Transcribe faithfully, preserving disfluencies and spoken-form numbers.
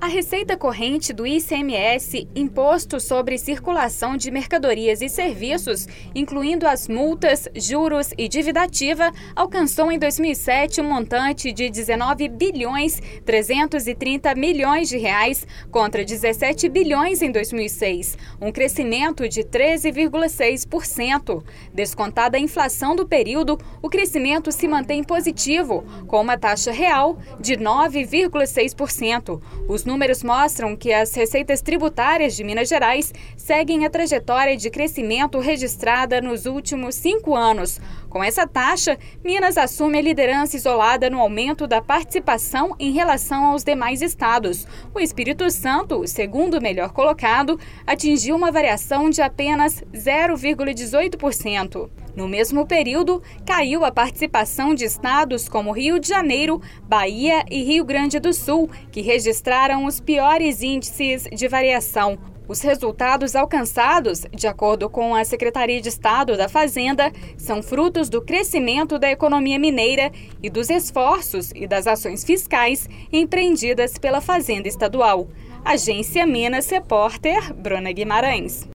receita corrente do I C M S, Imposto sobre Circulação de Mercadorias e Serviços, incluindo as multas, juros e dívida ativa, alcançou em dois mil e sete um montante de dezenove bilhões trezentos e trinta milhões de reais contra dezessete bilhões em dois mil e seis, um crescimento de treze vírgula seis por cento. Descontada a inflação do período, o crescimento se mantém positivo, com uma taxa real de nove vírgula seis por cento. Os números mostram que as receitas tributárias de Minas Gerais seguem a trajetória de crescimento registrada nos últimos cinco anos. Com essa taxa, Minas assume a liderança isolada no aumento da participação em relação aos demais estados. O Espírito Santo, o segundo melhor colocado, atingiu uma variação de apenas zero vírgula dezoito por cento. No mesmo período, caiu a participação de estados como Rio de Janeiro, Bahia e Rio Grande do Sul, que registraram os piores índices de variação. Os resultados alcançados, de acordo com a Secretaria de Estado da Fazenda, são frutos do crescimento da economia mineira e dos esforços e das ações fiscais empreendidas pela Fazenda Estadual. Agência Minas, repórter Bruna Guimarães.